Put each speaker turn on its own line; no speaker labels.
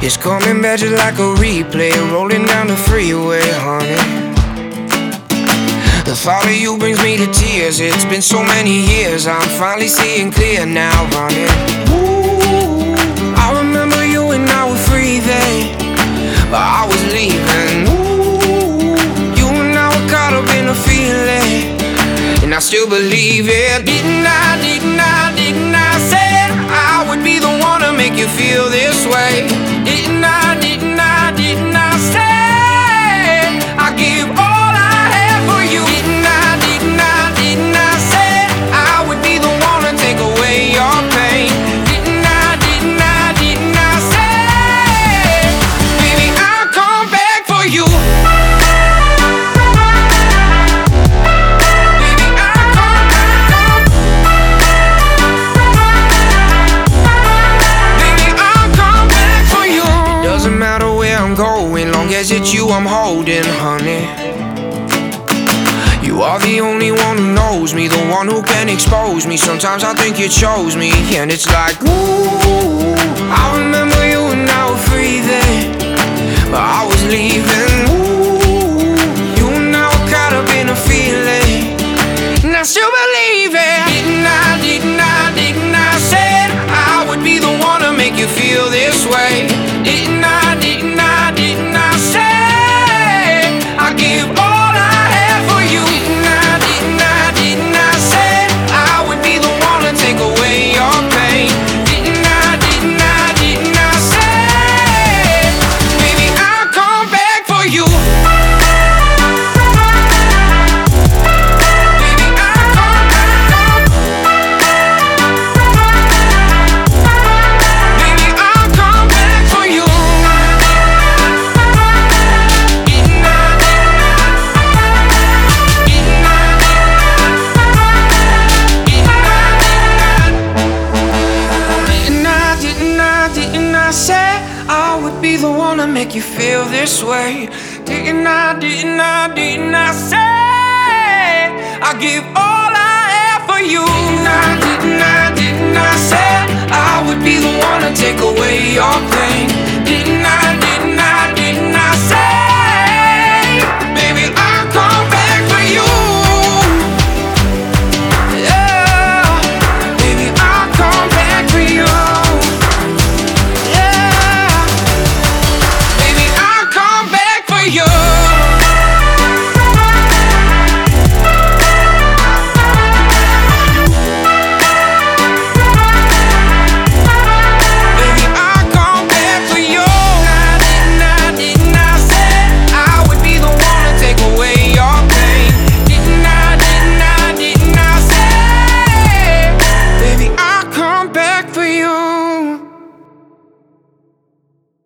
It's coming back just like a replay, rolling down the freeway, honey. The thought of you brings me to tears. It's been so many years, I'm finally seeing clear now, honey. Ooh, I remember you and I were free then, but I was leaving. Ooh, you and I were caught up in a feeling, and I still believe it. Didn't I say I would be the one to make you feel this way? Didn't I say I give all I have for you? Didn't I say I would be the one to take away your pain? Didn't I say, baby, I'll come back for you. Going, long as it's you I'm holding, honey. You are the only one who knows me, the one who can expose me. Sometimes I think you chose me, and it's like, ooh, I remember you and I were free then, but I was leaving. Ooh, you and I were caught up in a feeling, and I still believe it. Didn't I say I would be the one to make you feel this way? Didn't I say I give all I have for you? Didn't I say I would be the one to take away your pain? Didn't I say, baby, I'll come back for you. I said I would be the one to make you feel this way. Didn't I say I give all I have for you? Didn't I say I would be the one to take away your pain?